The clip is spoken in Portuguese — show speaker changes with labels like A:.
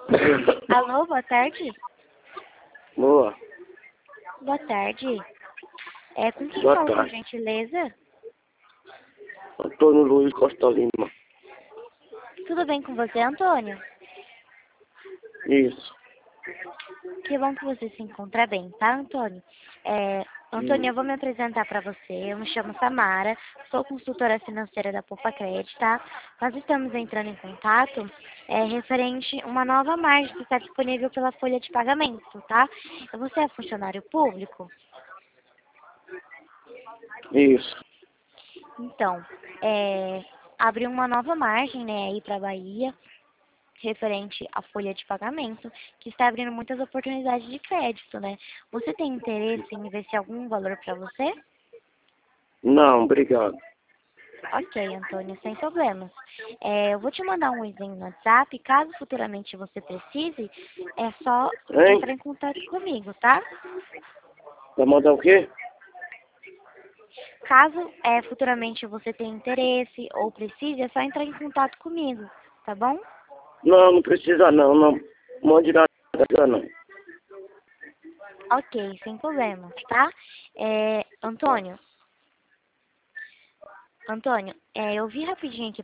A: Alô, boa tarde.
B: Boa.
A: Boa tarde. Com quem
B: Boa
A: falo, por
B: tarde.
A: gentileza?
B: Antônio Luiz Costa Lima.
A: Tudo bem com você, Antônio?
B: Isso.
A: Que bom que você se encontra bem, tá, Antônio? Antônio, eu vou me apresentar para você. Eu me chamo Samara, sou consultora financeira da Poupa Crédito, tá? Nós estamos entrando em contato referente a uma nova margem que está disponível pela folha de pagamento, tá? Você é funcionário público?
B: Isso.
A: Então, abriu uma nova margem, né, aí para a Bahia, referente à folha de pagamento, que está abrindo muitas oportunidades de crédito, né? Você tem interesse em investir algum valor para você?
B: Não, obrigado.
A: Ok, Antônio, sem problemas. Eu vou te mandar um e-mail no WhatsApp, caso futuramente você precise, é só
B: Hein?
A: entrar em contato comigo, tá?
B: Vai mandar o quê?
A: Caso futuramente você tenha interesse ou precise, é só entrar em contato comigo, tá bom?
B: Não, não precisa não. Não mande nada não.
A: Ok, sem problemas, tá? Antônio, eu vi rapidinho aqui